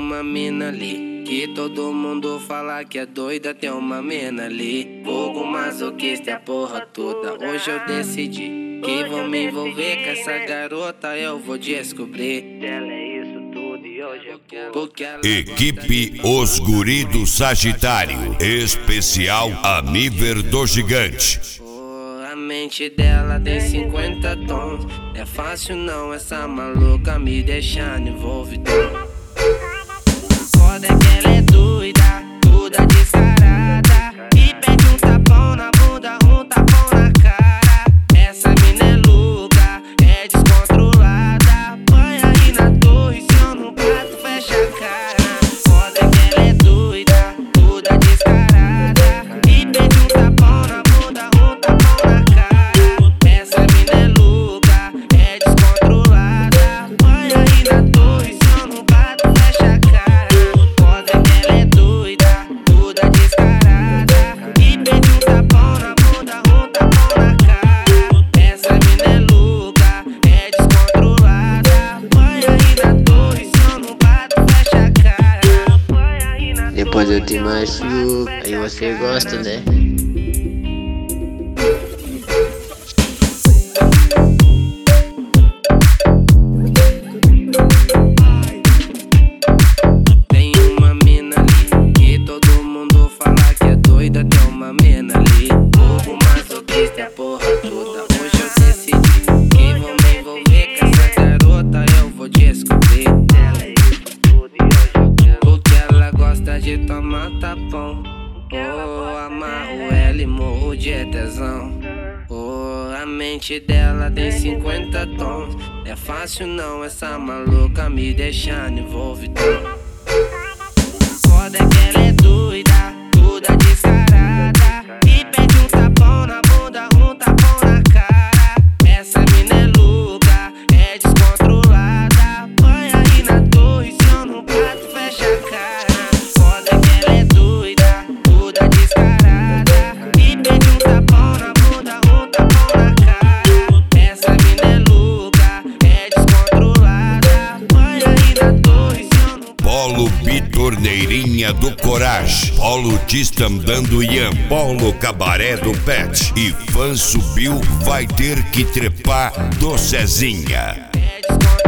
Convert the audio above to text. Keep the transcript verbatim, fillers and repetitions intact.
uma mina ali que todo mundo fala que é doida, tem uma mina ali. Fogo masoquista e a porra toda. Hoje eu decidi que vou me envolver com essa garota, eu vou descobrir. Ela é isso tudo e hoje eu quero. Equipe Os Guri do Sagitário, especial Amiver do Gigante. A mente dela tem cinquenta tons. Não é fácil não essa maluca me deixando envolvido. Foda é que ela é doida, toda descarada, e pede um tapão na bunda, um tapão na cara. Essa mina é louca, é descontrolada, apanha aí na torre, se eu não bato, fecha a cara. Foda é que ela é doida, toda descarada, e pede um tapão na bunda, um tapão na cara. Essa mina é louca, é descontrolada, apanha aí na torre, se eu não bato, fecha a cara. Foda é que ela é doida, toda descarada, e pede um tapão na bunda, um tapão na cara. Essa mina é louca, é descontrolada, apanha aí na torre, se eu não bato, fecha a cara. Depois eu te machuco, aí você gosta, né? Tem uma mina ali que todo mundo fala que é doida, tem uma mina ali. Fogo masoquista e a porra toda. Hoje eu decidi que vou me envolver com essa garota, eu vou descobrir. Ela é isso tudo e hoje eu quero. Porque ela gosta de tomar tapão. Oh, amarro ela e morro de tesão. Oh, a mente dela tem cinquenta tons. Não é fácil não essa maluca me deixando envolvido. Foda é que ela é doida, toda descarada, e pede um tapão na bunda, um tapão na cara. Essa mina é louca, é descontrolada, apanha aí na torre, se eu não bato, fecha a cara. Foda é que ela é doida, toda descarada, e pede um tapão na bunda, um tapão na cara. Essa mina é louca, é descontrolada, apanha aí na torre, se eu não. Polo Bitorneirinha do Coragem, Polo Tistandando Ian, Polo Cabaré do Pet e Fã Subiu vai ter que trepar do Cezinha. É descontrolada.